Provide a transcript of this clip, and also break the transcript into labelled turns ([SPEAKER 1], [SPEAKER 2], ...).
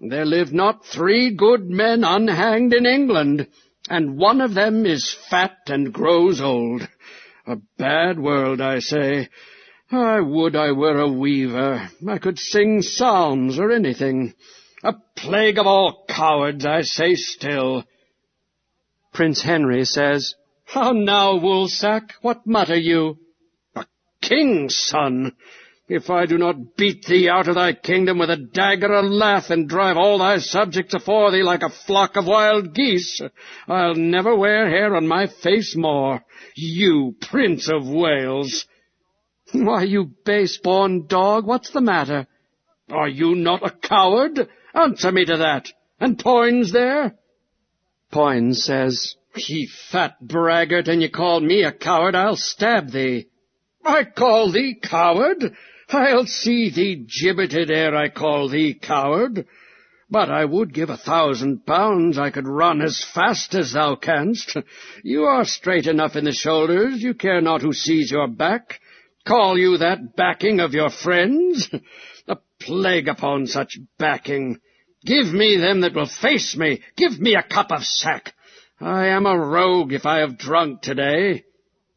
[SPEAKER 1] There live not 3 good men unhanged in England, and one of them is fat and grows old. A bad world, I say. I would I were a weaver. I could sing psalms or anything. A plague of all cowards, I say still.
[SPEAKER 2] Prince Henry says,
[SPEAKER 1] How now, Woolsack, what mutter you? A king's son! If I do not beat thee out of thy kingdom with a dagger and lath, and drive all thy subjects afore thee like a flock of wild geese, I'll never wear hair on my face more. You, Prince of Wales!
[SPEAKER 2] Why, you base-born dog, what's the matter?
[SPEAKER 1] Are you not a coward? Answer me to that. And Poins there?
[SPEAKER 2] Poins says,
[SPEAKER 1] Ye fat braggart, and ye call me a coward, I'll stab thee. I call thee coward? I'll see thee gibbeted ere I call thee coward. But I would give 1,000 pounds I could run as fast as thou canst. You are straight enough in the shoulders, you care not who sees your back. Call you that backing of your friends? A plague upon such backing! Give me them that will face me! Give me a cup of sack! I am a rogue if I have drunk today.